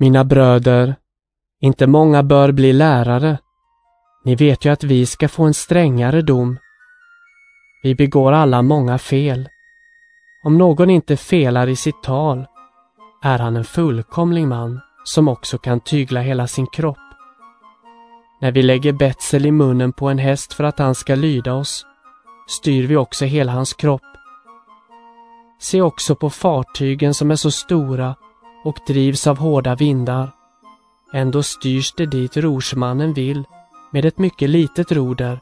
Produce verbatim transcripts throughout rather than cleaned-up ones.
Mina bröder, inte många bör bli lärare. Ni vet ju att vi ska få en strängare dom. Vi begår alla många fel. Om någon inte felar i sitt tal är han en fullkomlig man som också kan tygla hela sin kropp. När vi lägger betsel i munnen på en häst för att han ska lyda oss, styr vi också hela hans kropp. Se också på fartygen som är så stora och drivs av hårda vindar. Ändå styrs det dit rorsmannen vill med ett mycket litet roder.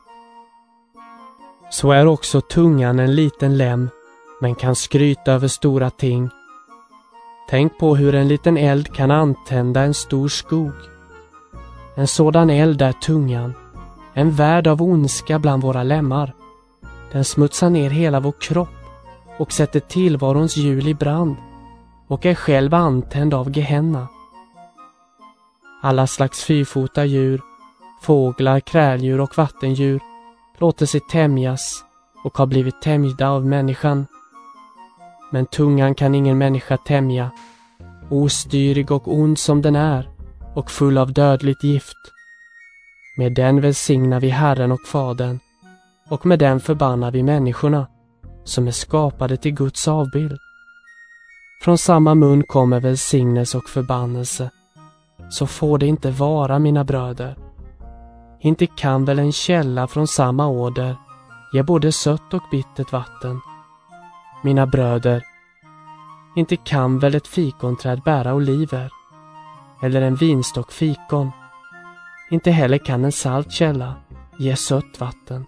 Så är också tungan en liten lem, men kan skryta över stora ting. Tänk på hur en liten eld kan antända en stor skog. En sådan eld är tungan, en värld av ondska bland våra lemmar. Den smutsar ner hela vår kropp och sätter tillvarons hjul i brand och är själv antänd av Gehenna. Alla slags fyrfota djur, fåglar, kräldjur och vattendjur låter sig tämjas och har blivit tämjda av människan. Men tungan kan ingen människa tämja, ostyrig och ond som den är och full av dödligt gift. Med den välsignar vi Herren och Fadern, och med den förbannar vi människorna som är skapade till Guds avbild. Från samma mun kommer välsignelse och förbannelse. Så får det inte vara, mina bröder. Inte kan väl en källa från samma åder ge både sött och bittert vatten. Mina bröder, inte kan väl ett fikonträd bära oliver, eller en vinstock fikon. Inte heller kan en salt källa ge sött vatten.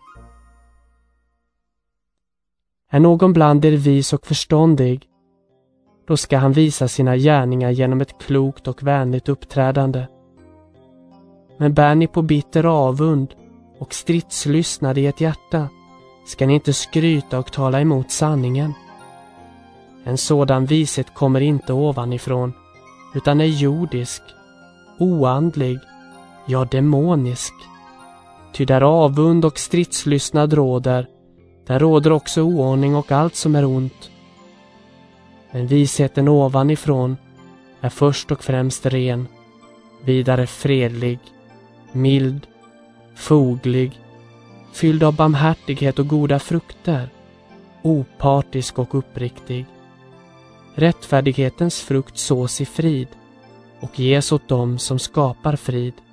Är någon bland er vis och förståndig, då ska han visa sina gärningar genom ett klokt och vänligt uppträdande. Men bär ni på bitter avund och stridslystnad i ett hjärta, ska ni inte skryta och tala emot sanningen. En sådan vishet kommer inte ovanifrån, utan är jordisk, oandlig, ja demonisk. Ty där avund och stridslystnad råder, där råder också oordning och allt som är ont. Men visheten ovanifrån är först och främst ren, vidare fredlig, mild, foglig, fylld av barmhärtighet och goda frukter, opartisk och uppriktig. Rättfärdighetens frukt sås i frid och ges åt dem som skapar frid.